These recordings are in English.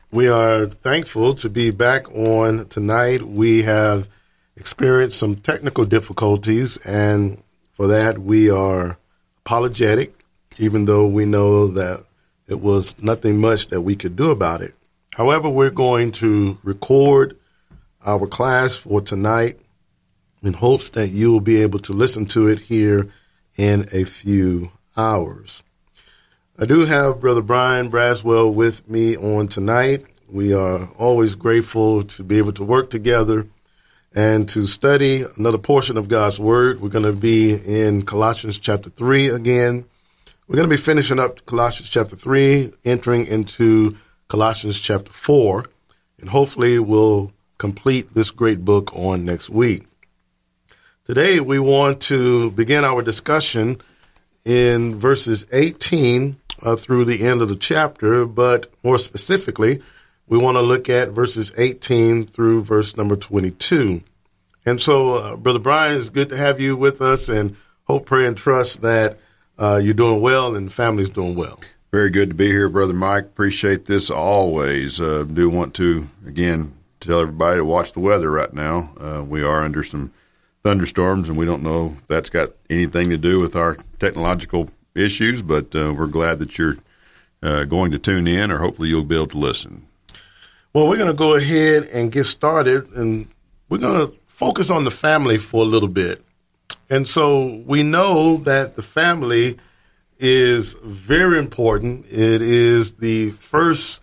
We are thankful to be back on tonight. We have experienced some technical difficulties, and for that we are apologetic, even though we know that it was nothing much that we could do about it. However, we're going to record our class for tonight in hopes that you will be able to listen to it here in a few hours. I do have Brother Brian Braswell with me on tonight. We are always grateful to be able to work together and to study another portion of God's Word. We're going to be in Colossians chapter 3 again. We're going to be finishing up Colossians chapter 3, entering into Colossians chapter 4, and hopefully we'll complete this great book on next week. Today we want to begin our discussion in verses 18 through the end of the chapter, but more specifically, we want to look at verses 18 through verse number 22. And so, Brother Brian, it's good to have you with us, and hope, pray, and trust that you're doing well and the family's doing well. Very good to be here, Brother Mike. Appreciate this always. Do want to, again, tell everybody to watch the weather right now. We are under some thunderstorms, and we don't know if that's got anything to do with our technological issues, but we're glad that you're going to tune in, or hopefully you'll be able to listen. Well, we're going to go ahead and get started, and we're going to focus on the family for a little bit. And so we know that the family is very important. It is the first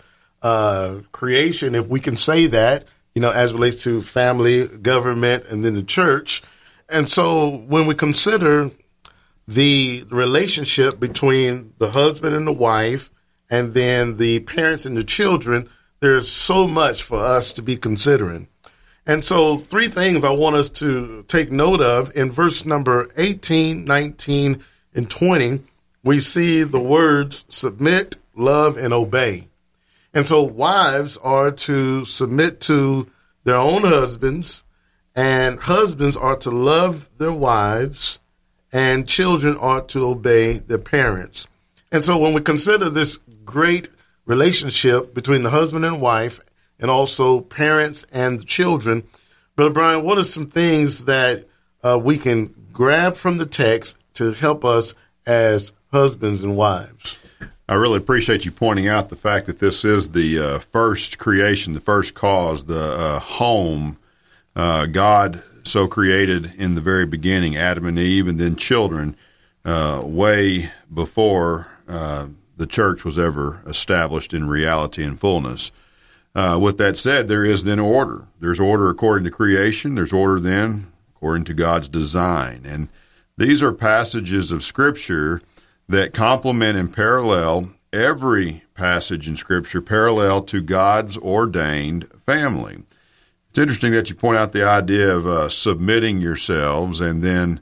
creation, if we can say that, as it relates to family, government, and then the church. And so when we consider the relationship between the husband and the wife, and then the parents and the children, there's so much for us to be considering. And so 3 things I want us to take note of. In verse number 18, 19, and 20, we see the words submit, love, and obey. And so wives are to submit to their own husbands, and husbands are to love their wives, and children are to obey their parents. And so when we consider this great relationship between the husband and wife, and also parents and the children, Brother Brian, what are some things that we can grab from the text to help us as husbands and wives? I really appreciate you pointing out the fact that this is the first creation, the first cause, the home. God so created in the very beginning, Adam and Eve, and then children, way before the church was ever established in reality and fullness. With that said, there is then order. There's order according to creation. There's order then according to God's design. And these are passages of Scripture that complement and parallel every passage in Scripture parallel to God's ordained family. It's interesting that you point out the idea of submitting yourselves, and then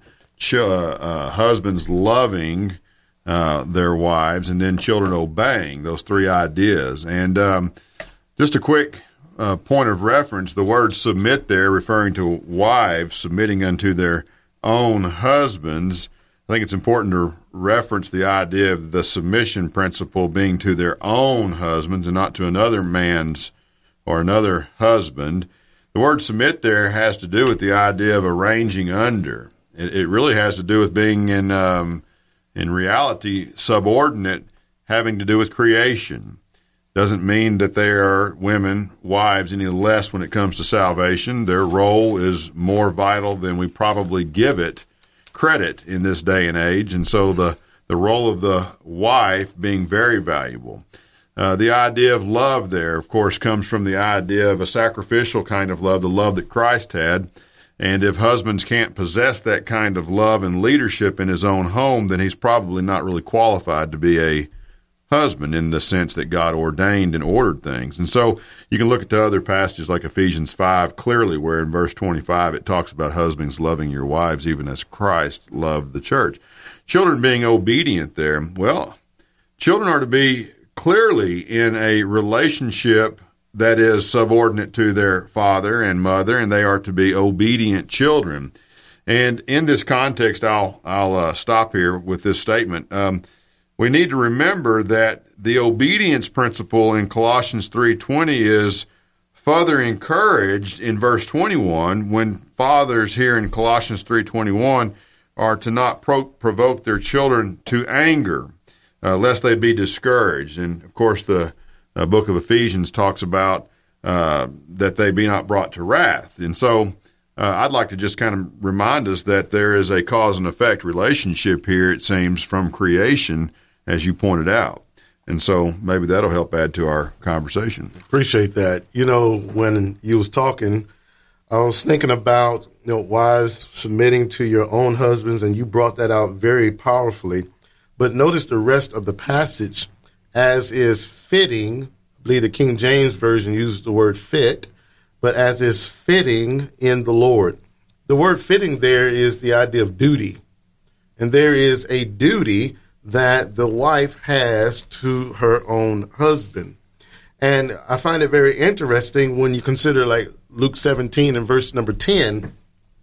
husbands loving their wives, and then children obeying, those 3 ideas. And just a quick point of reference, the word submit there, referring to wives submitting unto their own husbands. I think it's important to reference the idea of the submission principle being to their own husbands and not to another man's or another husband. The word submit there has to do with the idea of arranging under. It really has to do with being in reality subordinate, having to do with creation. Doesn't mean that they are women, wives, any less when it comes to salvation. Their role is more vital than we probably give it credit in this day and age, and so the role of the wife being very valuable. The idea of love there, of course, comes from the idea of a sacrificial kind of love, the love that Christ had. And if husbands can't possess that kind of love and leadership in his own home, then he's probably not really qualified to be a husband in the sense that God ordained and ordered things. And so you can look at the other passages like Ephesians 5 clearly, where in verse 25 it talks about husbands loving your wives even as Christ loved the church. Children being obedient there. Well, children are to be clearly in a relationship that is subordinate to their father and mother, and they are to be obedient children. And in this context, I'll stop here with this statement. We need to remember that the obedience principle in Colossians 3:20 is further encouraged in verse 21 when fathers here in Colossians 3:21 are to not provoke their children to anger, lest they be discouraged. And, of course, the book of Ephesians talks about that they be not brought to wrath. And so I'd like to just kind of remind us that there is a cause and effect relationship here, it seems, from creation, as you pointed out. And so maybe that'll help add to our conversation. Appreciate that. You know, when you was talking, I was thinking about, wives submitting to your own husbands, and you brought that out very powerfully. But notice the rest of the passage, as is fitting. I believe the King James Version uses the word fit, but as is fitting in the Lord. The word fitting there is the idea of duty. And there is a duty that the wife has to her own husband. And I find it very interesting when you consider like Luke 17 and verse number 10.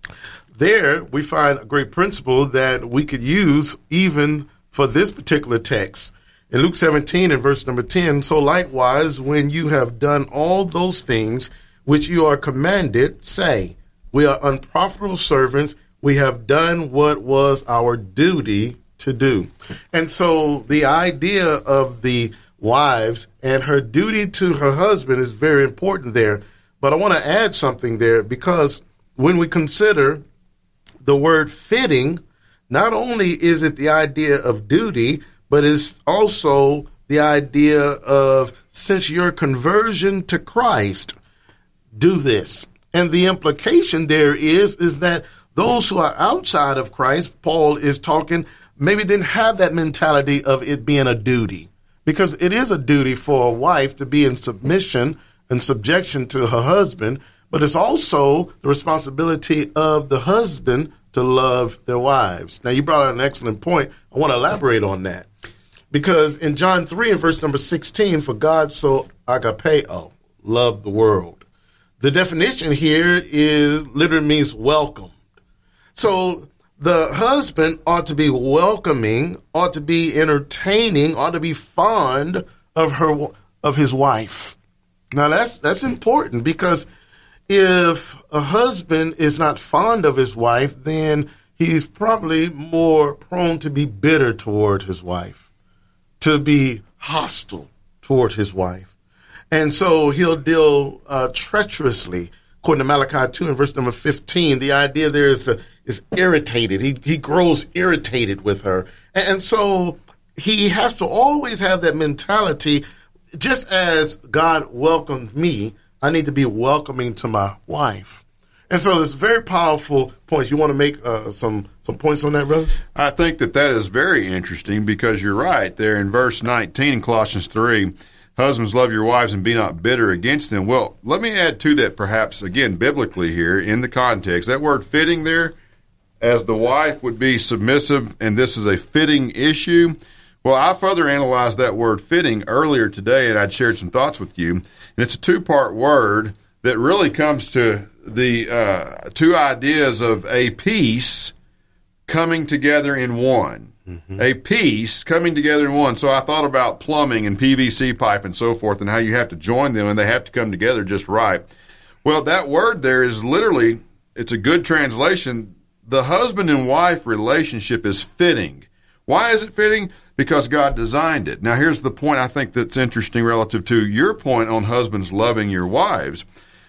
There we find a great principle that we could use even for this particular text. In Luke 17 and verse number 10, so likewise, when you have done all those things which you are commanded, say, we are unprofitable servants. We have done what was our duty to do. And so the idea of the wives and her duty to her husband is very important there. But I want to add something there, because when we consider the word fitting, not only is it the idea of duty, but it's also the idea of, since your conversion to Christ, do this. And the implication there is that those who are outside of Christ, Paul is talking, maybe didn't have that mentality of it being a duty, because it is a duty for a wife to be in submission and subjection to her husband, but it's also the responsibility of the husband to love their wives. Now, you brought out an excellent point. I want to elaborate on that, because in John 3 and verse number 16, for God so agapeo, loved the world. The definition here literally means welcome. So the husband ought to be welcoming, ought to be entertaining, ought to be fond of his wife. Now that's important, because if a husband is not fond of his wife, then he's probably more prone to be bitter toward his wife, to be hostile toward his wife. And so he'll deal treacherously. According to Malachi 2 and verse number 15, the idea there is irritated. He grows irritated with her. And so he has to always have that mentality, just as God welcomed me, I need to be welcoming to my wife. And so it's very powerful points. You want to make some points on that, brother? I think that is very interesting, because you're right. There in verse 19 in Colossians 3, husbands, love your wives and be not bitter against them. Well, let me add to that, perhaps, again, biblically here in the context. That word fitting there, as the wife would be submissive, and this is a fitting issue. Well, I further analyzed that word fitting earlier today, and I'd shared some thoughts with you. And it's a two-part word that really comes to the two ideas of a piece coming together in one. Mm-hmm. A piece coming together in one. So I thought about plumbing and PVC pipe and so forth, and how you have to join them, and they have to come together just right. Well, that word there is literally, it's a good translation. The husband and wife relationship is fitting. Why is it fitting? Because God designed it. Now, here's the point I think that's interesting relative to your point on husbands loving your wives.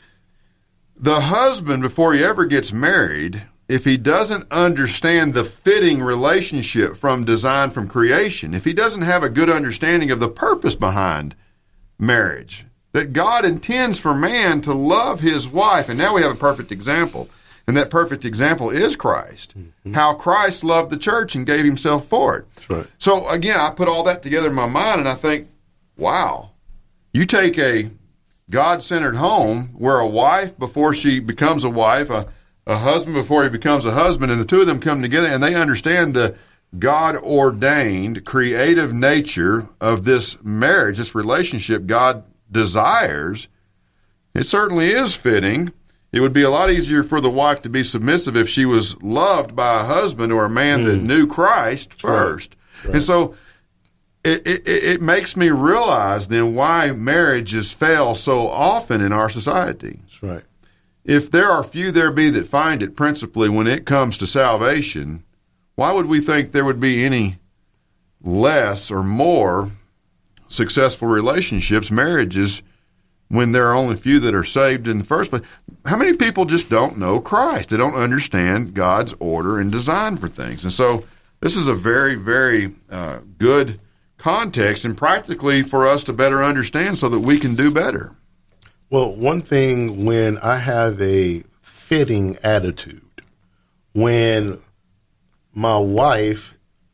The husband, before he ever gets married, if he doesn't understand the fitting relationship from design, from creation, if he doesn't have a good understanding of the purpose behind marriage, that God intends for man to love his wife, and now we have a perfect example, and that perfect example is Christ. Mm-hmm. How Christ loved the church and gave himself for it. That's right. So again, I put all that together in my mind, and I think, wow, you take a God-centered home where a wife, before she becomes a wife, a husband before he becomes a husband, and the two of them come together and they understand the God-ordained creative nature of this marriage, this relationship God desires. It certainly is fitting. It would be a lot easier for the wife to be submissive if she was loved by a husband or a man that knew Christ first. Right. And so it makes me realize then why marriages fail so often in our society. That's right. If there are few there be that find it, principally when it comes to salvation, why would we think there would be any less or more successful relationships, marriages, when there are only few that are saved in the first place? How many people just don't know Christ? They don't understand God's order and design for things. And so this is a very, very good context and practically for us to better understand so that we can do better. Well, one thing, when I have a fitting attitude, when my wife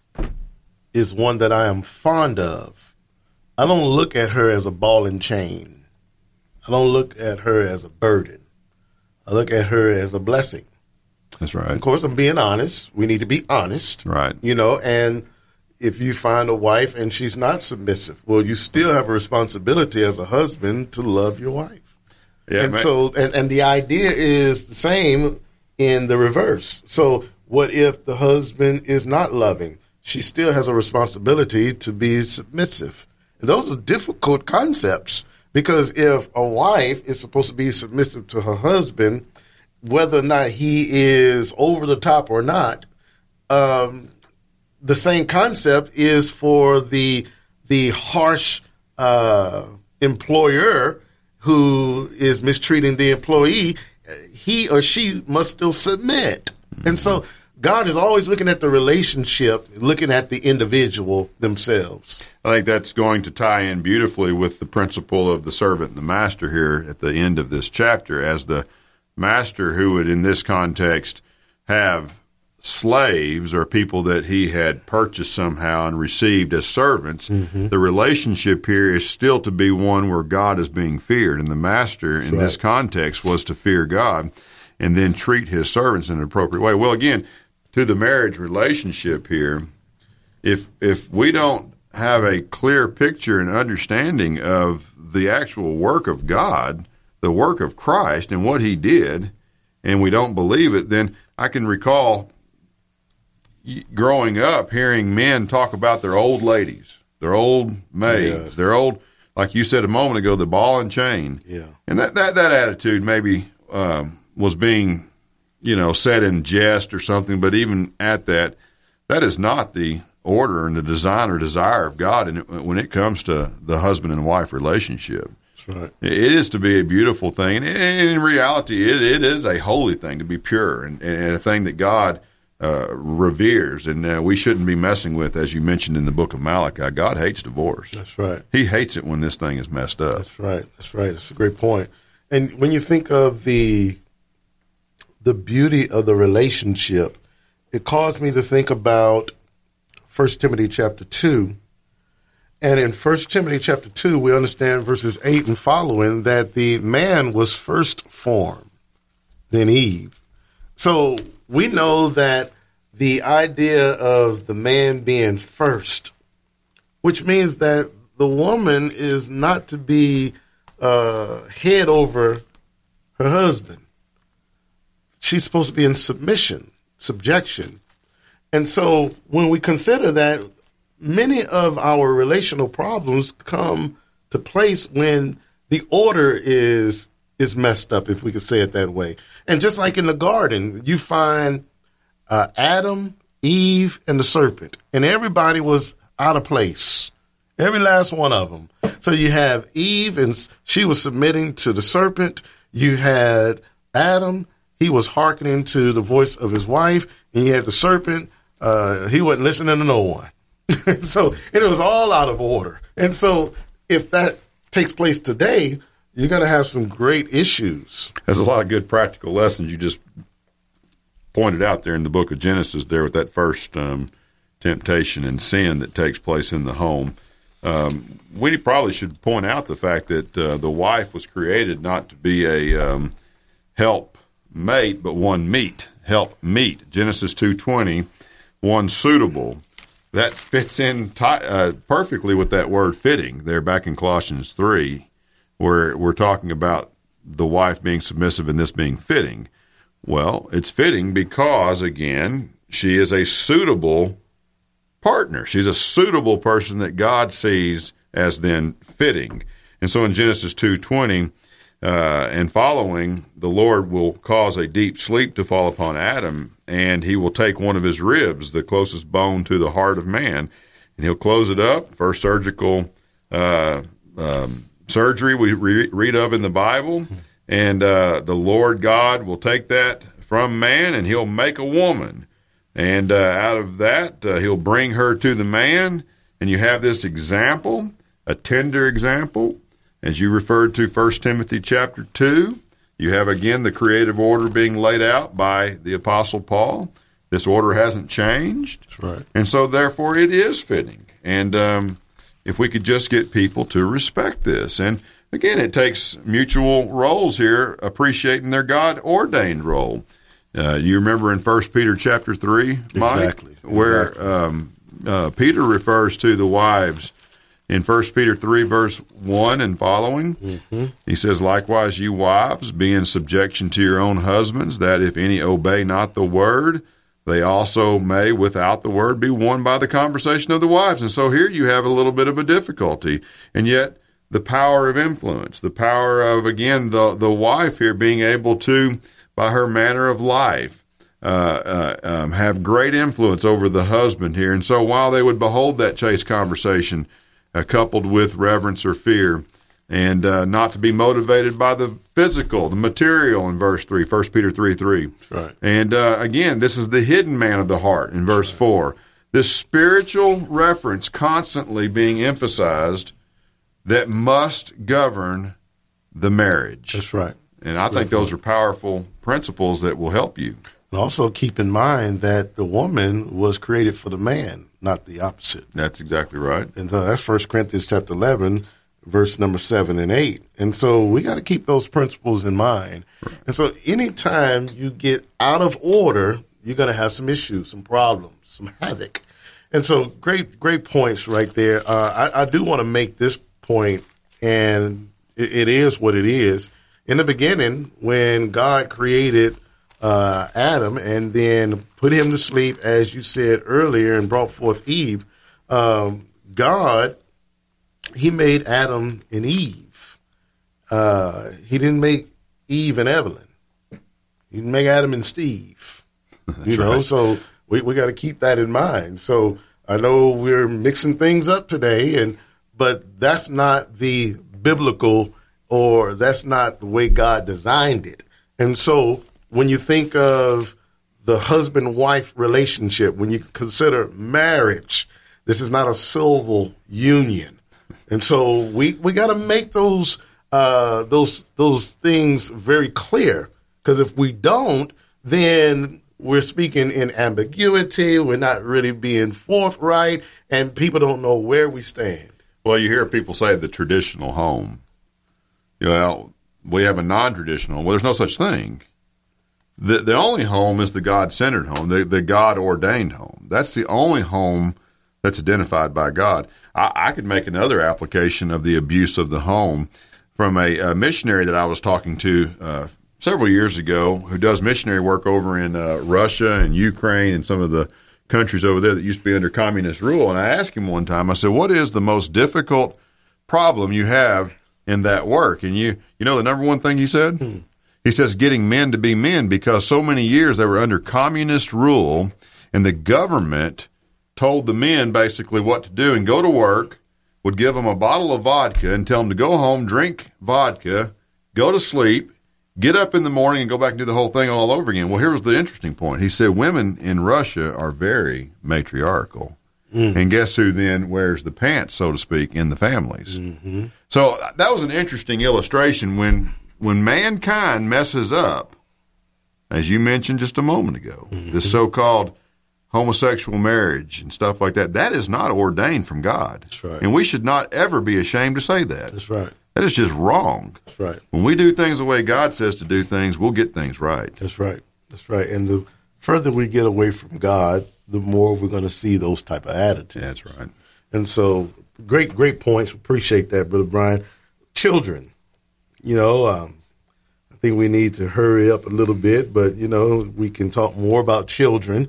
is one that I am fond of, I don't look at her as a ball and chain. I don't look at her as a burden. I look at her as a blessing. That's right. Of course, I'm being honest. We need to be honest. Right. And if you find a wife and she's not submissive, well, you still have a responsibility as a husband to love your wife. Yeah, and the idea is the same in the reverse. So what if the husband is not loving? She still has a responsibility to be submissive. And those are difficult concepts, because if a wife is supposed to be submissive to her husband, whether or not he is over the top or not, the same concept is for the harsh employer who is mistreating the employee. He or she must still submit. Mm-hmm. And so God is always looking at the relationship, looking at the individual themselves. I think that's going to tie in beautifully with the principle of the servant and the master here at the end of this chapter, as the master who would, in this context, have slaves or people that he had purchased somehow and received as servants. Mm-hmm. The relationship here is still to be one where God is being feared, and the master in this context was to fear God and then treat his servants in an appropriate way. Well, again, to the marriage relationship here, if we don't have a clear picture and understanding of the actual work of God, the work of Christ and what he did, and we don't believe it, then I can recall growing up hearing men talk about their old ladies, their old maids, their old, like you said a moment ago, the ball and chain. Yeah. And that attitude maybe was being, said in jest or something, but even at that is not the order and the design or desire of God when it comes to the husband and wife relationship. That's right. It is to be a beautiful thing, and in reality, it is a holy thing, to be pure and a thing that God reveres, and we shouldn't be messing with, as you mentioned in the book of Malachi. God hates divorce. That's right. He hates it when this thing is messed up. That's right. That's a great point. And when you think of the beauty of the relationship, it caused me to think about 1 Timothy chapter 2. And in 1 Timothy chapter 2, we understand verses 8 and following that the man was first formed, then Eve. So we know that the idea of the man being first, which means that the woman is not to be head over her husband. She's supposed to be in subjection. And so when we consider that, many of our relational problems come to place when the order is messed up, if we could say it that way. And just like in the garden, you find Adam, Eve, and the serpent, and everybody was out of place. Every last one of them. So you have Eve, and she was submitting to the serpent. You had Adam, he was hearkening to the voice of his wife, and you had the serpent, he wasn't listening to no one. So it was all out of order. And so if that takes place today, you're going to have some great issues. There's a lot of good practical lessons you just pointed out there in the book of Genesis there with that first temptation and sin that takes place in the home. We probably should point out the fact that the wife was created not to be a help mate, but one meet, help meet. Genesis 2:20, one suitable. That fits in perfectly with that word fitting there back in Colossians 3, where we're talking about the wife being submissive and this being fitting. Well, it's fitting because, again, she is a suitable partner. She's a suitable person that God sees as then fitting. And so in Genesis 2:20 and following, the Lord will cause a deep sleep to fall upon Adam, and he will take one of his ribs, the closest bone to the heart of man, and he'll close it up. First surgical surgery we read of in the Bible. And the Lord God will take that from man, and he'll make a woman. And out of that, he'll bring her to the man. And you have this example, a tender example, as you referred to 1 Timothy chapter 2. You have, again, the creative order being laid out by the Apostle Paul. This order hasn't changed. That's right. And so, therefore, it is fitting. And if we could just get people to respect this. And again, it takes mutual roles here, appreciating their God-ordained role. You remember in 1 Peter chapter 3, Mike? Exactly. Where Peter refers to the wives in 1 Peter 3, verse 1 and following. Mm-hmm. He says, "Likewise, you wives, be in subjection to your own husbands, that if any obey not the word, they also may, without the word, be won by the conversation of the wives." And so here you have a little bit of a difficulty. And yet, the power of influence, the power of, again, the wife here being able to, by her manner of life, have great influence over the husband here. And so while they would behold that chaste conversation coupled with reverence or fear, and not to be motivated by the physical, the material in verse 3, 1 Peter 3:3. Right. And again, this is the hidden man of the heart in verse 4. This spiritual reference constantly being emphasized that must govern the marriage. That's right. And I think those are powerful principles that will help you. And also keep in mind that the woman was created for the man, not the opposite. That's exactly right. And so that's 1 Corinthians chapter 11, verse number 7 and 8. And so we got to keep those principles in mind. Right. And so anytime you get out of order, you're going to have some issues, some problems, some havoc. And so great points right there. I do want to make this point, and it is what it is. In the beginning, when God created Adam and then put him to sleep, as you said earlier, and brought forth Eve, God, he made Adam and Eve. He didn't make Eve and Evelyn. He didn't make Adam and Steve. You know, right. So we got to keep that in mind. So I know we're mixing things up today, but that's not the biblical, or that's not the way God designed it. And so when you think of the husband-wife relationship, when you consider marriage, this is not a civil union. And so we got to make those things very clear, because if we don't, then we're speaking in ambiguity. We're not really being forthright, and people don't know where we stand. Well, you hear people say the traditional home. Well, we have a non-traditional. Well, there's no such thing. The only home is the God-centered home, the God-ordained home. That's the only home that's identified by God. I could make another application of the abuse of the home from a missionary that I was talking to several years ago, who does missionary work over in Russia and Ukraine and some of the countries over there that used to be under communist rule. And I asked him one time, I said, what is the most difficult problem you have in that work? And you know the number one thing he said? He says getting men to be men, because so many years they were under communist rule, and the government told the men basically what to do and go to work, would give them a bottle of vodka and tell them to go home, drink vodka, go to sleep, get up in the morning and go back and do the whole thing all over again. Well, here was the interesting point. He said women in Russia are very matriarchal. And guess who then wears the pants, so to speak, in the families? Mm-hmm. So that was an interesting illustration. When mankind messes up, as you mentioned just a moment ago, this so-called homosexual marriage and stuff like that, that is not ordained from God. That's right. And we should not ever be ashamed to say that. That's right. That is just wrong. That's right. When we do things the way God says to do things, we'll get things right. That's right. That's right. And the further we get away from God, the more we're going to see those type of attitudes. That's right. And so great points. Appreciate that, Brother Brian. Children, I think we need to hurry up a little bit, but, we can talk more about children.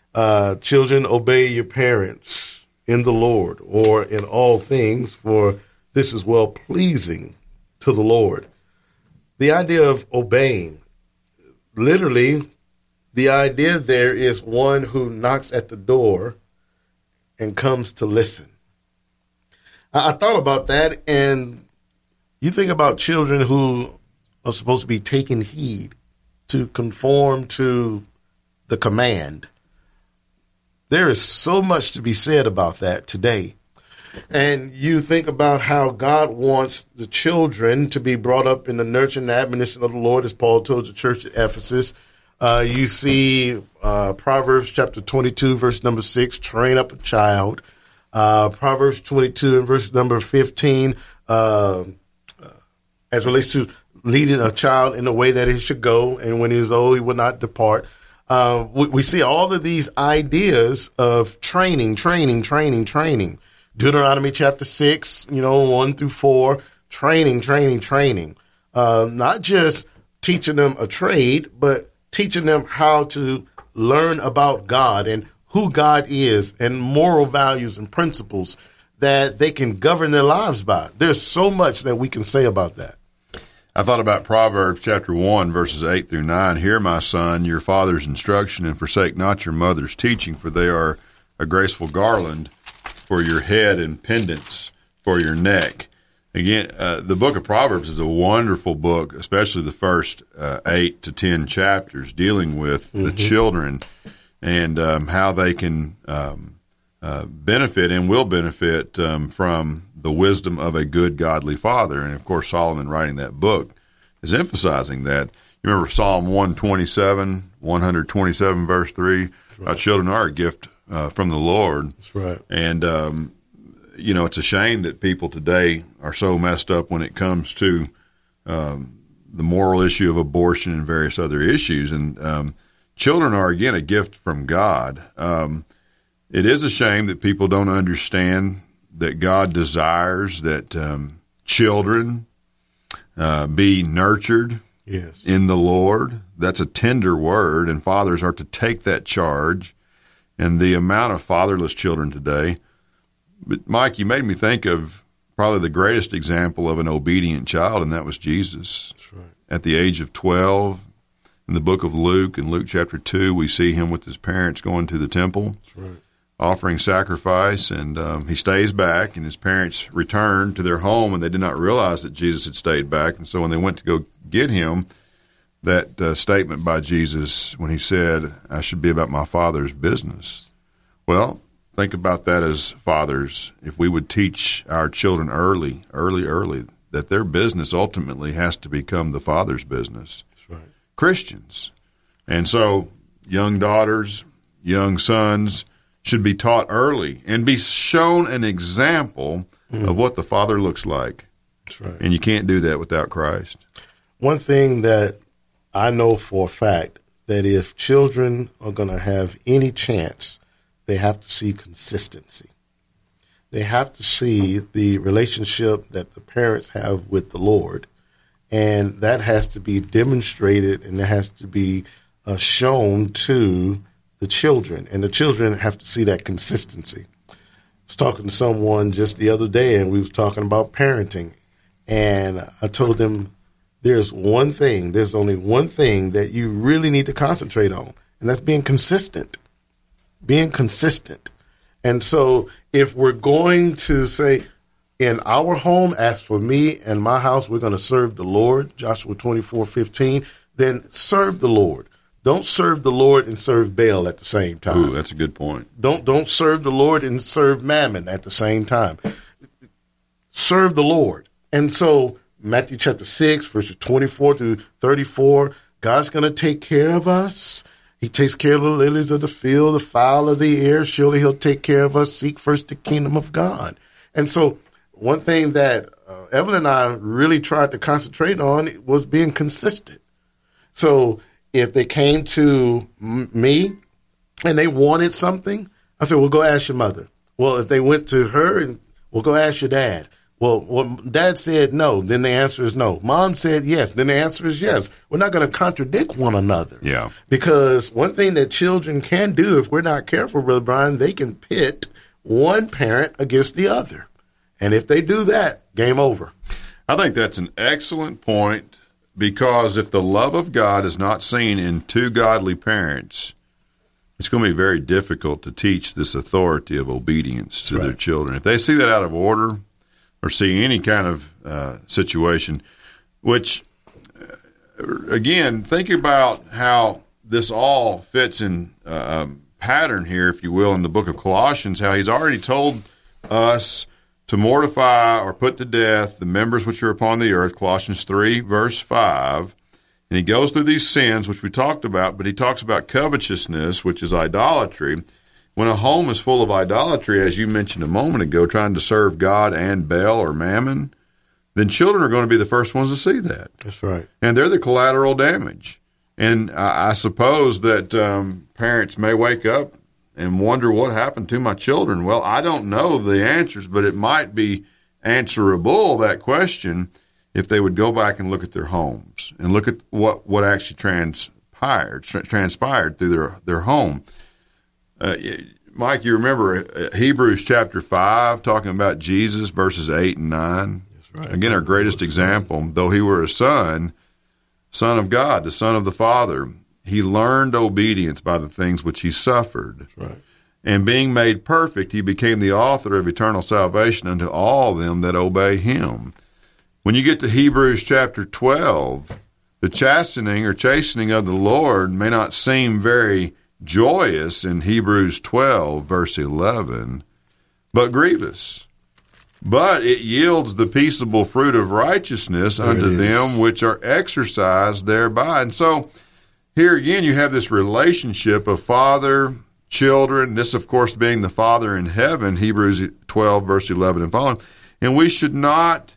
children, obey your parents in the Lord or in all things, for this is well pleasing to the Lord. The idea of obeying, literally, the idea there is one who knocks at the door and comes to listen. I thought about that, and you think about children who are supposed to be taking heed to conform to the command. There is so much to be said about that today. And you think about how God wants the children to be brought up in the nurture and admonition of the Lord, as Paul told the church at Ephesus. You see Proverbs chapter 22, verse number 6, train up a child. Proverbs 22 and verse number 15, as relates to leading a child in the way that he should go, and when he is old, he will not depart. We see all of these ideas of training. Deuteronomy chapter 6, 1 through 4, training. Not just teaching them a trade, but teaching them how to learn about God and who God is and moral values and principles that they can govern their lives by. There's so much that we can say about that. I thought about Proverbs chapter 1, verses 8 through 9. Hear, my son, your father's instruction, and forsake not your mother's teaching, for they are a graceful garland for your head and pendants for your neck. Again, the book of Proverbs is a wonderful book, especially the first 8 to 10 chapters dealing with the children and how they can benefit and will benefit from the wisdom of a good, godly father. And, of course, Solomon writing that book is emphasizing that. You remember Psalm 127, verse 3, right. Our children are a gift from the Lord. That's right. And, it's a shame that people today are so messed up when it comes to the moral issue of abortion and various other issues. And children are, again, a gift from God. It is a shame that people don't understand that God desires that children be nurtured in the Lord. That's a tender word, and fathers are to take that charge. And the amount of fatherless children today. But, Mike, you made me think of probably the greatest example of an obedient child, and that was Jesus. That's right. At the age of 12, in the book of Luke, in Luke chapter 2, we see him with his parents going to the temple. That's right. Offering sacrifice, and he stays back, and his parents return to their home, and they did not realize that Jesus had stayed back. And so when they went to go get him, that statement by Jesus when he said, I should be about my Father's business. Well, think about that as fathers. If we would teach our children early, that their business ultimately has to become the Father's business. That's right. Christians. And so young daughters, young sons should be taught early and be shown an example of what the Father looks like. That's right. And you can't do that without Christ. One thing that I know for a fact, that if children are going to have any chance, they have to see consistency. They have to see the relationship that the parents have with the Lord, and that has to be demonstrated, and that has to be shown to the children, and the children have to see that consistency. I was talking to someone just the other day, and we was talking about parenting, and I told them there's only one thing that you really need to concentrate on, and that's being consistent. And so if we're going to say, in our home, as for me and my house, we're going to serve the Lord, Joshua 24:15, then serve the Lord. Don't serve the Lord and serve Baal at the same time. Ooh, that's a good point. Don't serve the Lord and serve Mammon at the same time. Serve the Lord. And so Matthew chapter 6, verses 24 through 34, God's going to take care of us. He takes care of the lilies of the field, the fowl of the air. Surely he'll take care of us. Seek first the kingdom of God. And so one thing that Evelyn and I really tried to concentrate on was being consistent. So if they came to me and they wanted something, I said, well, go ask your mother. Well, if they went to her, and well, go ask your dad. Well, Dad said no, then the answer is no. Mom said yes, then the answer is yes. We're not going to contradict one another. Yeah. Because one thing that children can do, if we're not careful, Brother Brian, they can pit one parent against the other. And if they do that, game over. I think that's an excellent point, because if the love of God is not seen in two godly parents, it's going to be very difficult to teach this authority of obedience to their children. If they see that out of order, or see any kind of situation, which, again, think about how this all fits in a pattern here, if you will, in the book of Colossians, how he's already told us to mortify or put to death the members which are upon the earth, Colossians 3, verse 5. And he goes through these sins, which we talked about, but he talks about covetousness, which is idolatry. When a home is full of idolatry, as you mentioned a moment ago, trying to serve God and Baal or Mammon, then children are going to be the first ones to see that. That's right. And they're the collateral damage. And I suppose that parents may wake up and wonder what happened to my children. Well, I don't know the answers, but it might be answerable, that question, if they would go back and look at their homes and look at what actually transpired through their home. Mike, you remember Hebrews chapter 5 talking about Jesus, verses 8 and 9? That's right. Again, our greatest example. Though he were a son of God, the son of the Father, he learned obedience by the things which he suffered. That's right. And being made perfect, he became the author of eternal salvation unto all them that obey him. When you get to Hebrews chapter 12, the chastening or chastening of the Lord may not seem very joyous in Hebrews 12, verse 11, but grievous. But it yields the peaceable fruit of righteousness unto them which are exercised thereby. And so here again you have this relationship of father, children, this of course being the Father in heaven, Hebrews 12, verse 11 and following. And we should not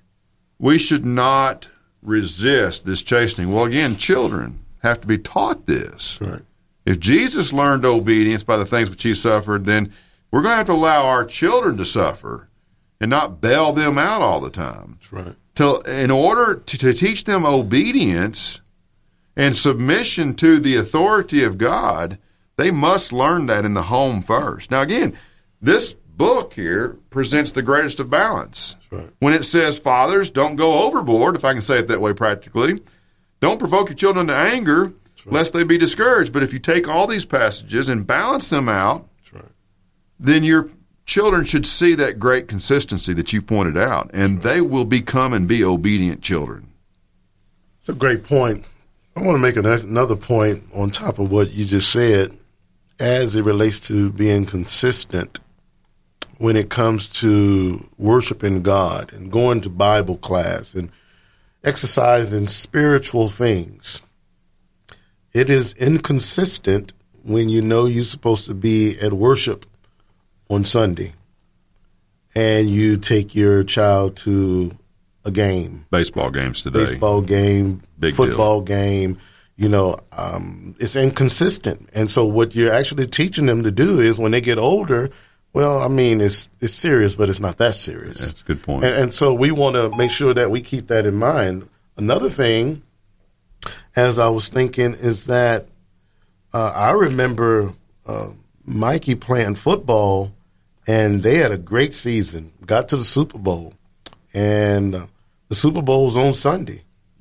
resist this chastening. Well, again, children have to be taught this. Right. If Jesus learned obedience by the things which he suffered, then we're going to have to allow our children to suffer and not bail them out all the time. That's right. In order to teach them obedience and submission to the authority of God, they must learn that in the home first. Now, again, this book here presents the greatest of balance. That's right. When it says, fathers, don't go overboard, if I can say it that way practically, don't provoke your children to anger, right, lest they be discouraged. But if you take all these passages and balance them out, right, then your children should see that great consistency that you pointed out, and they will become and be obedient children. It's a great point. I want to make another point on top of what you just said as it relates to being consistent when it comes to worshiping God and going to Bible class and exercising spiritual things. It is inconsistent when you know you're supposed to be at worship on Sunday and you take your child to a game. Baseball games today. Baseball game, Big football game. It's inconsistent. And so what you're actually teaching them to do is when they get older, well, I mean, it's serious, but it's not that serious. That's a good point. And so we want to make sure that we keep that in mind. Another thing, as I was thinking, is that I remember Mikey playing football, and they had a great season, got to the Super Bowl, and the Super Bowl was on Sunday.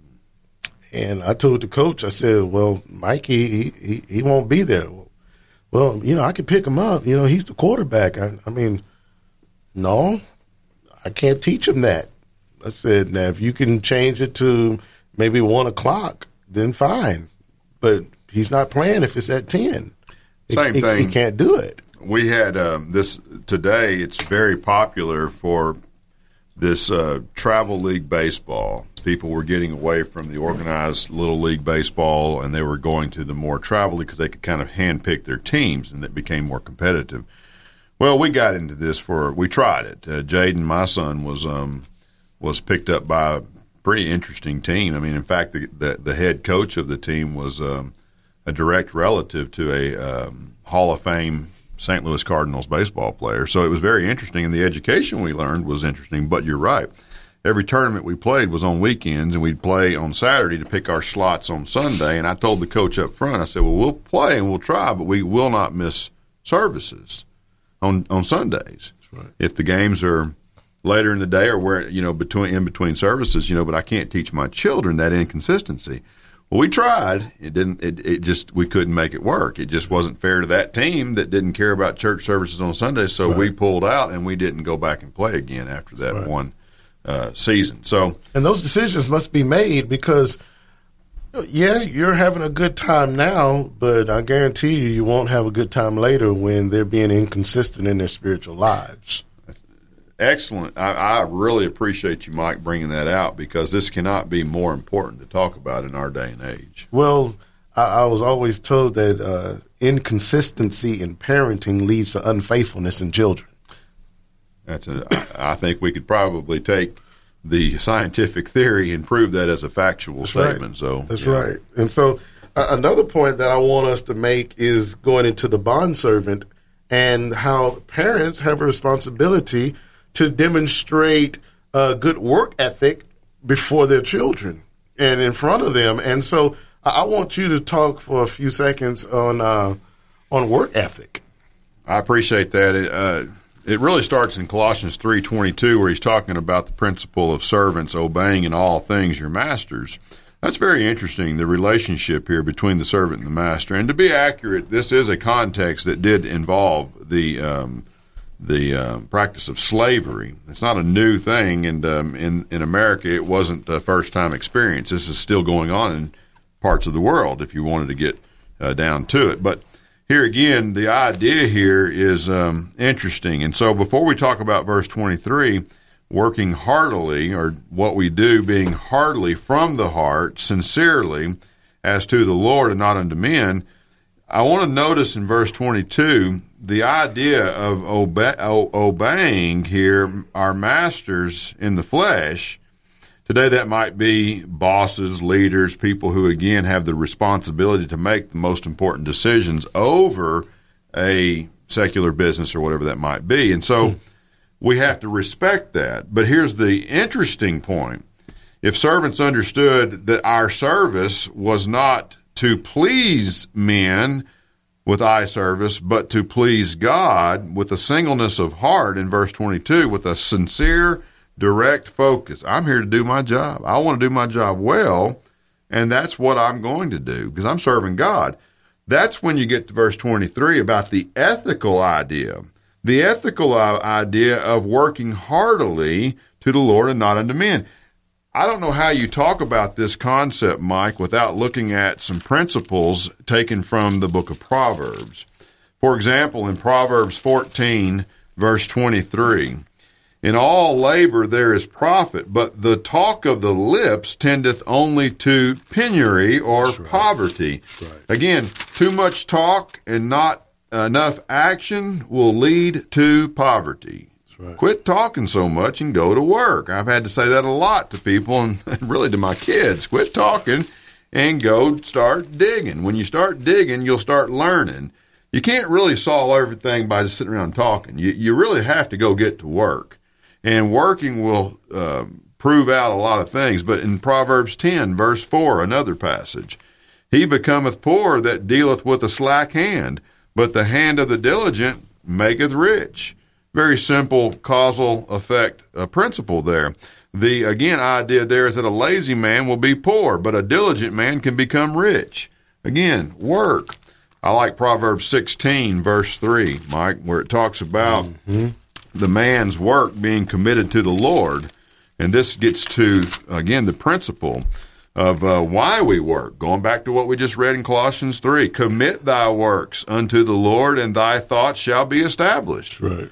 And I told the coach, I said, well, Mikey, he won't be there. Well, I can pick him up. He's the quarterback. I mean, no, I can't teach him that. I said, now, if you can change it to maybe 1 o'clock, then fine. But he's not playing if it's at 10. Same thing. He can't do it. We had this today. It's very popular for this travel league baseball. People were getting away from the organized little league baseball, and they were going to the more travel league because they could kind of handpick their teams, and it became more competitive. Well, we got into this we tried it. Jaden, my son, was picked up by a pretty interesting team. I mean, in fact, the head coach of the team was a direct relative to a Hall of Fame St. Louis Cardinals baseball player. So it was very interesting, and the education we learned was interesting. But you're right. every tournament we played was on weekends, and we'd play on Saturday to pick our slots on Sunday. And I told the coach up front, I said, well, we'll play and we'll try, but we will not miss services on Sundays. That's right. If the games are later in the day or where, in between services, but I can't teach my children that inconsistency. Well, we tried. We couldn't make it work. It just wasn't fair to that team that didn't care about church services on Sunday. So we pulled out and we didn't go back and play again after that one season. So, and those decisions must be made because, you're having a good time now, but I guarantee you won't have a good time later when they're being inconsistent in their spiritual lives. Excellent. I really appreciate you, Mike, bringing that out because this cannot be more important to talk about in our day and age. Well, I was always told that inconsistency in parenting leads to unfaithfulness in children. I think we could probably take the scientific theory and prove that as a factual statement. Right. So that's right. And so another point that I want us to make is going into the bondservant and how parents have a responsibility to demonstrate a good work ethic before their children and in front of them. And so I want you to talk for a few seconds on work ethic. I appreciate that. It really starts in Colossians 3:22 where he's talking about the principle of servants obeying in all things your masters. That's very interesting, the relationship here between the servant and the master. And to be accurate, this is a context that did involve the practice of slavery. It's not a new thing, and in America, it wasn't a first-time experience. This is still going on in parts of the world, if you wanted to get down to it. But here again, the idea here is interesting. And so before we talk about verse 23, working heartily, or what we do being heartily from the heart, sincerely, as to the Lord and not unto men, I want to notice in verse 22 the idea of obeying here our masters in the flesh. Today that might be bosses, leaders, people who, again, have the responsibility to make the most important decisions over a secular business or whatever that might be. And so we have to respect that. But here's the interesting point. If servants understood that our service was not to please men with eye service, but to please God with a singleness of heart in verse 22, with a sincere, direct focus. I'm here to do my job. I want to do my job well, and that's what I'm going to do because I'm serving God. That's when you get to verse 23 about the ethical idea. The ethical idea of working heartily to the Lord and not unto men. I don't know how you talk about this concept, Mike, without looking at some principles taken from the book of Proverbs. For example, in Proverbs 14, verse 23, in all labor there is profit, but the talk of the lips tendeth only to penury or poverty. Right. Again, too much talk and not enough action will lead to poverty. Right. Quit talking so much and go to work. I've had to say that a lot to people and really to my kids. Quit talking and go start digging. When you start digging, you'll start learning. You can't really solve everything by just sitting around talking. You really have to go get to work. And working will prove out a lot of things. But in Proverbs 10, verse 4, another passage, he becometh poor that dealeth with a slack hand, but the hand of the diligent maketh rich. Very simple causal effect principle there. The, again, idea there is that a lazy man will be poor, but a diligent man can become rich. Again, work. I like Proverbs 16, verse 3, Mike, where it talks about the man's work being committed to the Lord. And this gets to, again, the principle of why we work. Going back to what we just read in Colossians 3, commit thy works unto the Lord, and thy thoughts shall be established. Right.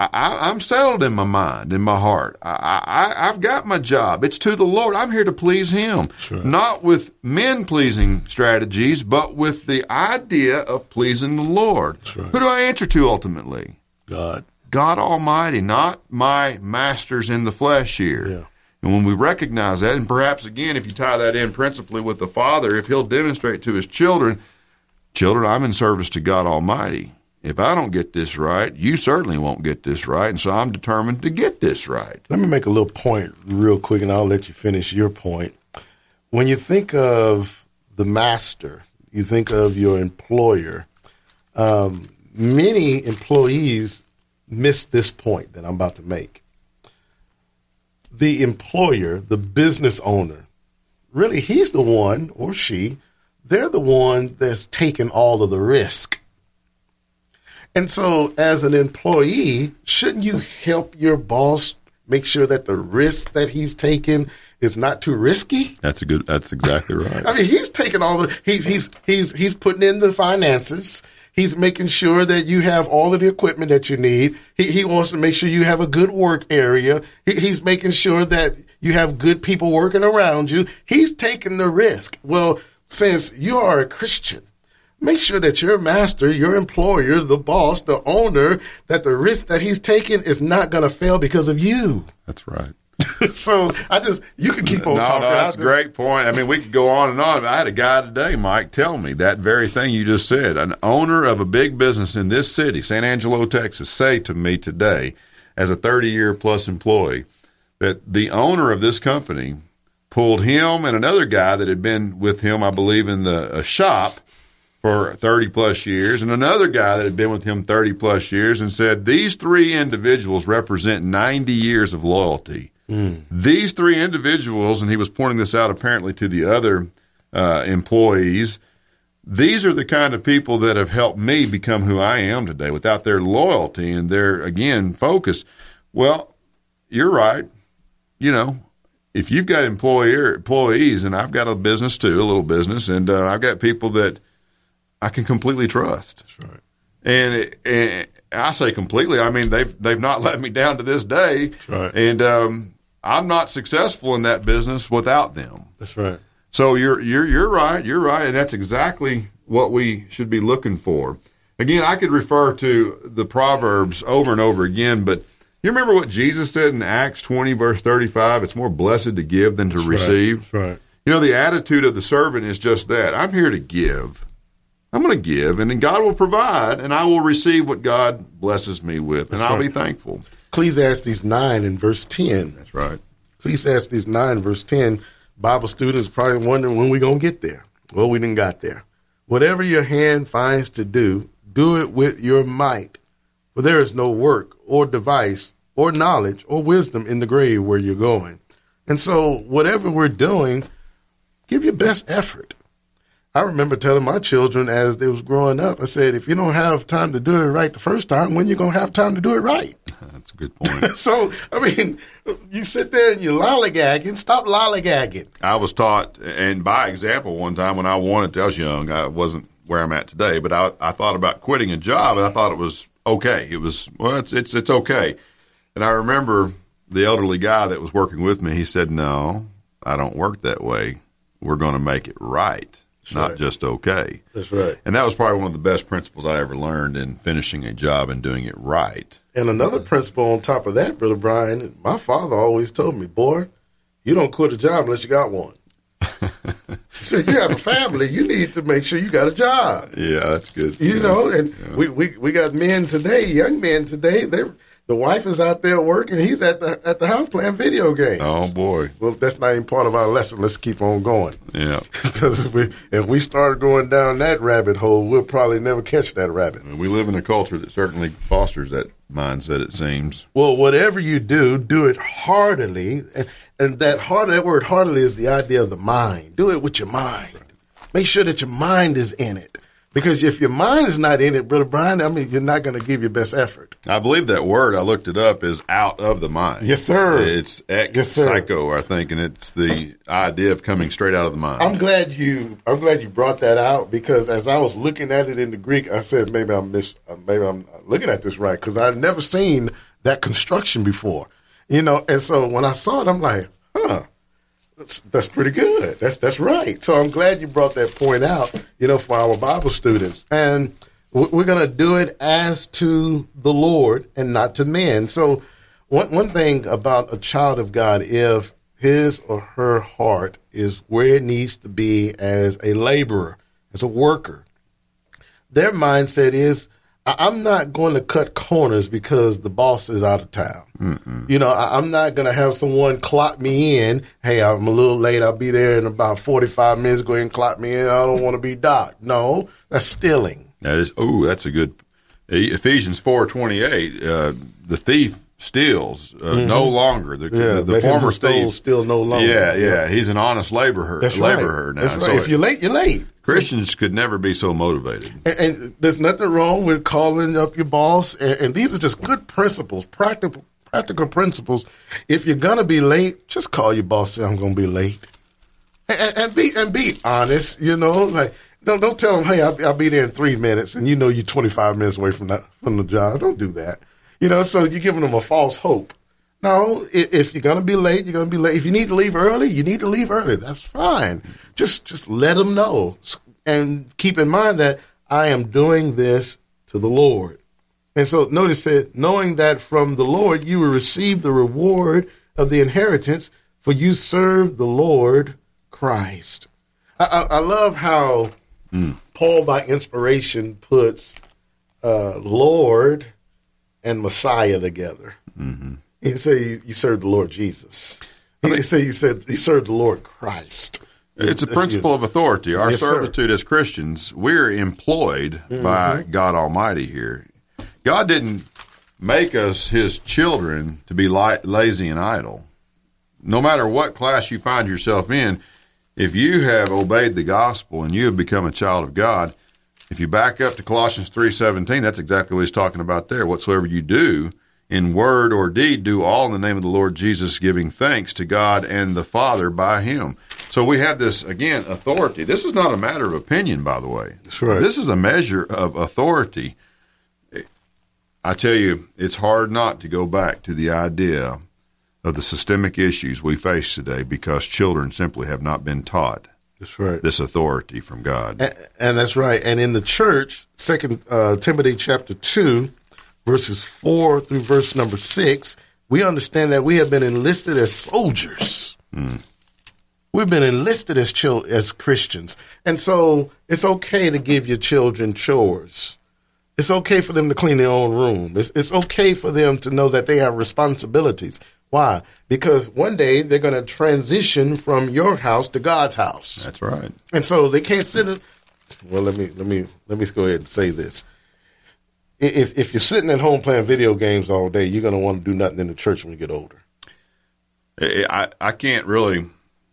I'm settled in my mind, in my heart. I've got my job. It's to the Lord. I'm here to please Him. Right. Not with men-pleasing strategies, but with the idea of pleasing the Lord. Right. Who do I answer to ultimately? God. God Almighty, not my masters in the flesh here. Yeah. And when we recognize that, and perhaps, again, if you tie that in principally with the Father, if He'll demonstrate to His children, I'm in service to God Almighty. if I don't get this right, you certainly won't get this right. And so I'm determined to get this right. Let me make a little point real quick, and I'll let you finish your point. When you think of the master, you think of your employer, many employees miss this point that I'm about to make. The employer, the business owner, really, he's the one, or she, they're the one that's taking all of the risk. And so as an employee, shouldn't you help your boss make sure that the risk that he's taking is not too risky? That's exactly right. I mean, he's taking all the, he's putting in the finances. He's making sure that you have all of the equipment that you need. He wants to make sure you have a good work area. He's making sure that you have good people working around you. He's taking the risk. Well, since you are a Christian, make sure that your master, your employer, the boss, the owner, that the risk that he's taking is not going to fail because of you. That's right. So you can keep on talking. No, that's a great point. I mean, we could go on and on. I had a guy today, Mike, tell me that very thing you just said. An owner of a big business in this city, San Angelo, Texas, say to me today, as a 30-year-plus employee, that the owner of this company pulled him and another guy that had been with him, I believe, in the shop for 30-plus years, and another guy that had been with him 30-plus years, and said, these three individuals represent 90 years of loyalty. These three individuals, and he was pointing this out apparently to the other employees, these are the kind of people that have helped me become who I am today. Without their loyalty and their, again, focus, well, you're right. You know, if you've got employees, and I've got a business too, a little business, and I've got people that I can completely trust. That's right. And I say completely. I mean, they've not let me down to this day. That's right. And I'm not successful in that business without them. That's right. So you're right. You're right, and that's exactly what we should be looking for. Again, I could refer to the Proverbs over and over again, but you remember what Jesus said in Acts 20, verse 35? It's more blessed to give than to receive. That's right. You know, the attitude of the servant is just that. I'm here to give. I'm going to give, and then God will provide, and I will receive what God blesses me with, and I'll be thankful. Ecclesiastes 9 and verse 10. That's right. Ecclesiastes 9 verse 10, Bible students probably wondering when we're going to get there. Well, we didn't got there. Whatever your hand finds to do, do it with your might. For there is no work or device or knowledge or wisdom in the grave where you're going. And so whatever we're doing, give your best effort. I remember telling my children as they was growing up, I said, if you don't have time to do it right the first time, when you going to have time to do it right? That's a good point. So, I mean, you sit there and you're lollygagging. Stop lollygagging. I was taught, and by example, one time when I wanted to, I was young. I wasn't where I'm at today, but I thought about quitting a job, and I thought it was okay. It was, well, it's okay. And I remember the elderly guy that was working with me, he said, no, I don't work that way. We're going to make it right. That's not right. just okay. That's right. And that was probably one of the best principles I ever learned in finishing a job and doing it right. And another principle on top of that, Brother Brian, my father always told me, boy, you don't quit a job unless you got one. So you have a family, you need to make sure you got a job. Yeah, that's good. You know, and we got men today, young men today, the wife is out there working, he's at the house playing video games. Oh, boy. Well, that's not even part of our lesson. Let's keep on going. Yeah. Because if we start going down that rabbit hole, we'll probably never catch that rabbit. And we live in a culture that certainly fosters that mindset, it seems. Well, whatever you do, do it heartily. And that word heartily is the idea of the mind. Do it with your mind. Make sure that your mind is in it. Because if your mind is not in it, Brother Brian, I mean, you're not going to give your best effort. I believe that word, I looked it up, is out of the mind. Yes, sir. It's psycho, I think, and it's the idea of coming straight out of the mind. I'm glad you brought that out, because as I was looking at it in the Greek, I said maybe I'm looking at this right, because I've never seen that construction before, you know. And so when I saw it, I'm like, that's pretty good. That's right. So I'm glad you brought that point out, you know, for our Bible students. And we're going to do it as to the Lord and not to men. So one thing about a child of God, if his or her heart is where it needs to be as a laborer, as a worker, their mindset is, I'm not going to cut corners because the boss is out of town. You know, I'm not going to have someone clock me in. Hey, I'm a little late. I'll be there in about 45 minutes. Go ahead and clock me in. I don't want to be docked. No, that's stealing. That's a good Ephesians 4:28. The thief steals no longer. The former thief steal no longer. Yeah. He's an honest laborer. That's right. Now. That's right. So if you're late, you're late. Christians could never be so motivated. And there's nothing wrong with calling up your boss. And these are just good principles, practical principles. If you're gonna be late, just call your boss. Say I'm gonna be late, and be honest. You know, like. Don't tell them, hey, I'll be there in 3 minutes, and you know you're 25 minutes away from the job. Don't do that. You know, so you're giving them a false hope. No, if you're going to be late, you're going to be late. If you need to leave early, you need to leave early. That's fine. Just let them know. And keep in mind that I am doing this to the Lord. And so notice that, knowing that from the Lord you will receive the reward of the inheritance, for you serve the Lord Christ. I love how Paul, by inspiration, puts Lord and Messiah together. He say you serve the Lord Jesus. He said you serve the Lord Christ. It's a principle of authority. Our servitude as Christians, we're employed by God Almighty here. God didn't make us His children to be lazy and idle. No matter what class you find yourself in, if you have obeyed the gospel and you have become a child of God, if you back up to Colossians 3:17, that's exactly what he's talking about there. Whatsoever you do, in word or deed, do all in the name of the Lord Jesus, giving thanks to God and the Father by Him. So we have this, again, authority. This is not a matter of opinion, by the way. That's right. This is a measure of authority. I tell you, it's hard not to go back to the idea of the systemic issues we face today because children simply have not been taught this authority from God. And that's right. And in the church, 2 Timothy chapter 2, verses 4 through verse number 6, we understand that we have been enlisted as soldiers. We've been enlisted as Christians. And so it's okay to give your children chores. It's okay for them to clean their own room. It's okay for them to know that they have responsibilities. Why? Because one day they're going to transition from your house to God's house. That's right. And so they can't sit in. Well, let me go ahead and say this. If you're sitting at home playing video games all day, you're going to want to do nothing in the church when you get older. I can't really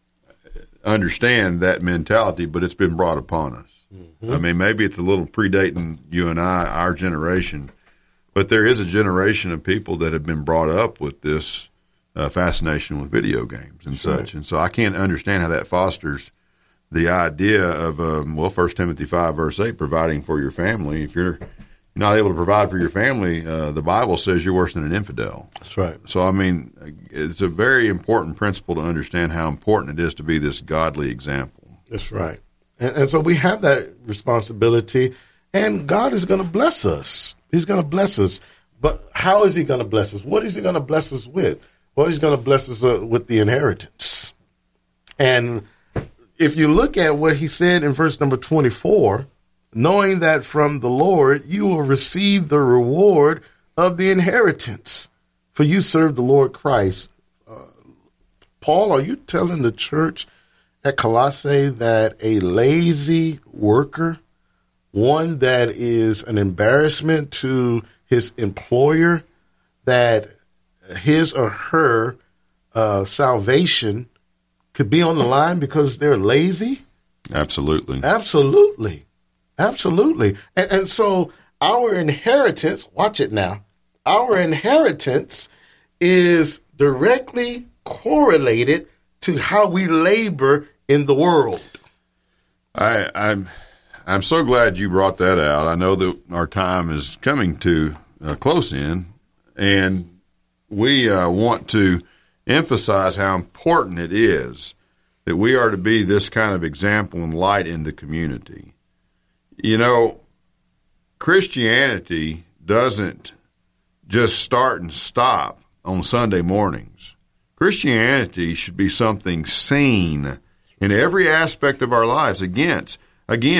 understand that mentality, but it's been brought upon us. I mean, maybe it's a little predating you and I, our generation, but there is a generation of people that have been brought up with this fascination with video games and such. And so I can't understand how that fosters the idea of, 1 Timothy 5, verse 8, providing for your family. If you're not able to provide for your family, the Bible says you're worse than an infidel. That's right. So, I mean, it's a very important principle to understand how important it is to be this godly example. That's right. And so we have that responsibility, and God is going to bless us. He's going to bless us. But how is He going to bless us? What is He going to bless us with? Well, He's going to bless us with the inheritance. And if you look at what He said in verse number 24, knowing that from the Lord you will receive the reward of the inheritance, for you serve the Lord Christ. Paul, are you telling the church at Colossae that a lazy worker, one that is an embarrassment to his employer, that his or her salvation could be on the line because they're lazy? Absolutely. Absolutely. Absolutely. And so our inheritance, watch it now, our inheritance is directly correlated to how we labor in the world. I'm so glad you brought that out. I know that our time is coming to a close end, and we want to emphasize how important it is that we are to be this kind of example and light in the community. You know, Christianity doesn't just start and stop on Sunday mornings. Christianity should be something seen in every aspect of our lives. Again,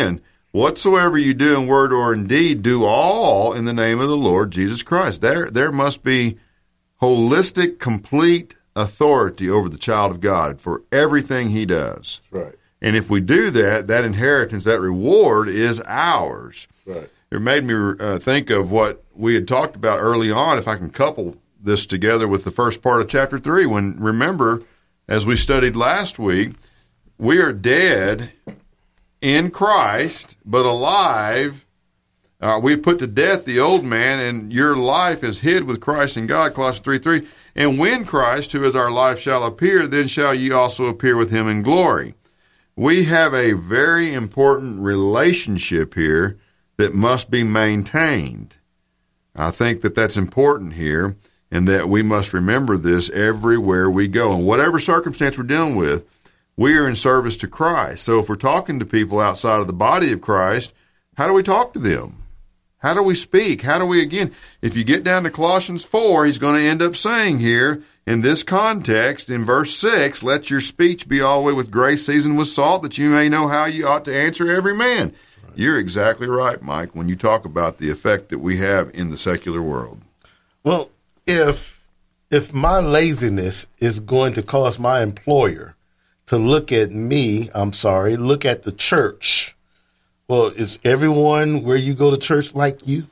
Whatsoever you do in word or in deed, do all in the name of the Lord Jesus Christ. There must be holistic, complete authority over the child of God for everything he does. Right. And if we do that, that inheritance, that reward is ours. Right. It made me think of what we had talked about early on, if I can couple this together with the first part of chapter 3, when, remember, as we studied last week, we are dead in Christ, but alive. We put to death the old man, and your life is hid with Christ in God, Colossians 3:3. And when Christ, who is our life, shall appear, then shall ye also appear with him in glory. We have a very important relationship here that must be maintained. I think that that's important here, and that we must remember this everywhere we go. And whatever circumstance we're dealing with, we are in service to Christ. So if we're talking to people outside of the body of Christ, how do we talk to them? How do we speak? How do we, again, if you get down to Colossians 4, he's going to end up saying here, in this context, in verse 6, let your speech be always with grace seasoned with salt, that you may know how you ought to answer every man. Right. You're exactly right, Mike, when you talk about the effect that we have in the secular world. Well, if my laziness is going to cause my employer to look at me, look at the church, well, is everyone where you go to church like you?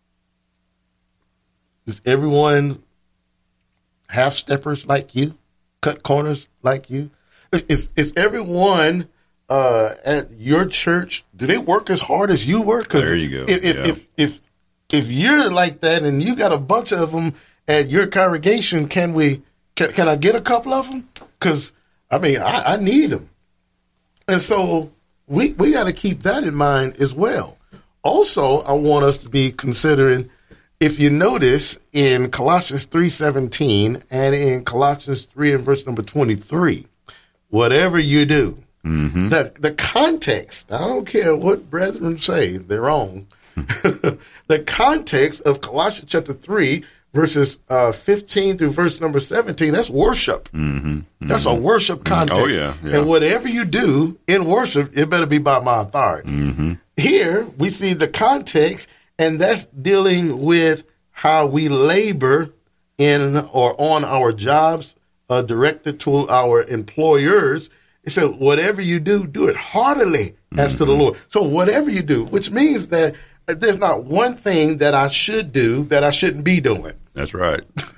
Is everyone half-steppers like you? Cut corners like you? Is everyone at your church, do they work as hard as you work? There you go. If you're like that and you got a bunch of them at your congregation, can I get a couple of them? Because, I need them. And so we got to keep that in mind as well. Also, I want us to be considering, if you notice in Colossians 3:17 and in Colossians 3 and verse number 23, whatever you do, the context, I don't care what brethren say, they're wrong. The context of Colossians chapter 3, verses 15 through verse number 17, that's worship. That's a worship context. Oh, yeah. And whatever you do in worship, it better be by my authority. Here, we see the context, and that's dealing with how we labor in or on our jobs directed to our employers. It said, whatever you do, do it heartily as to the Lord. So whatever you do, which means that there's not one thing that I should do that I shouldn't be doing. That's right.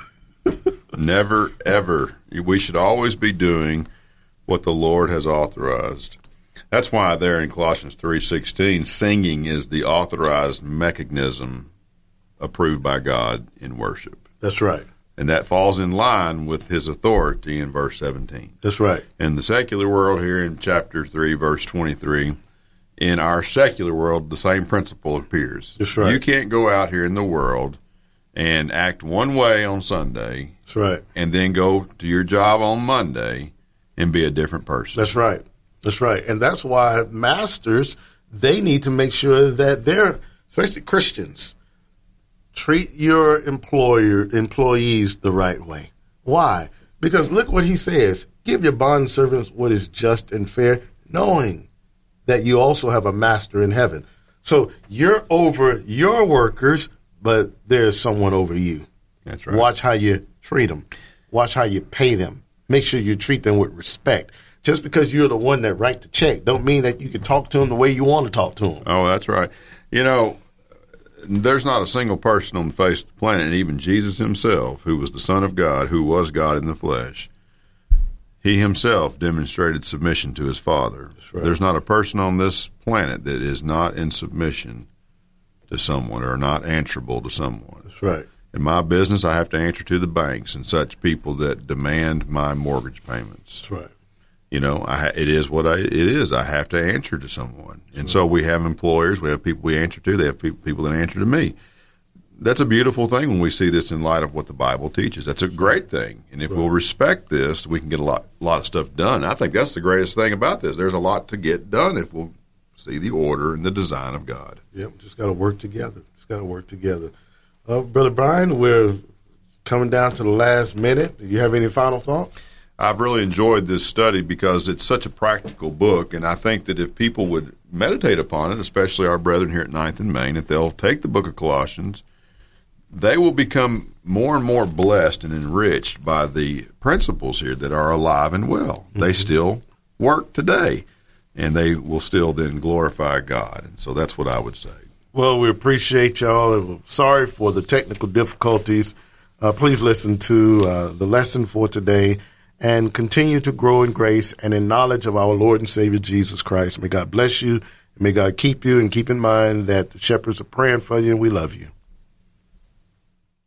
Never, ever. We should always be doing what the Lord has authorized. That's why there in Colossians 3:16, singing is the authorized mechanism approved by God in worship. That's right. And that falls in line with his authority in verse 17. That's right. In the secular world here in chapter 3, verse 23, in our secular world, the same principle appears. That's right. You can't go out here in the world and act one way on Sunday. That's right. And then go to your job on Monday and be a different person. That's right. That's right. And that's why masters, they need to make sure that they're, especially Christians, treat your employees the right way. Why? Because look what he says. Give your bondservants what is just and fair, knowing that you also have a master in heaven. So you're over your workers, but there's someone over you. That's right. Watch how you treat them. Watch how you pay them. Make sure you treat them with respect. Just because you're the one that write the check don't mean that you can talk to them the way you want to talk to them. Oh, that's right. You know, there's not a single person on the face of the planet, and even Jesus himself, who was the Son of God, who was God in the flesh, he himself demonstrated submission to his Father. Right. There's not a person on this planet that is not in submission to someone or not answerable to someone. That's right. In my business, I have to answer to the banks and such people that demand my mortgage payments. That's right. You know, it is what it is. I have to answer to someone. And so we have employers, we have people we answer to, they have people that answer to me. That's a beautiful thing when we see this in light of what the Bible teaches. That's a great thing. And if we'll respect this, we can get a lot of stuff done. I think that's the greatest thing about this. There's a lot to get done if we'll see the order and the design of God. Yep, just got to work together. Brother Brian, we're coming down to the last minute. Do you have any final thoughts? I've really enjoyed this study because it's such a practical book, and I think that if people would meditate upon it, especially our brethren here at 9th and Main, if they'll take the book of Colossians, they will become more and more blessed and enriched by the principles here that are alive and well. They still work today, and they will still then glorify God. And so that's what I would say. Well, we appreciate y'all. Sorry for the technical difficulties. Please listen to the lesson for today and continue to grow in grace and in knowledge of our Lord and Savior Jesus Christ. May God bless you. May God keep you, and keep in mind that the shepherds are praying for you, and we love you.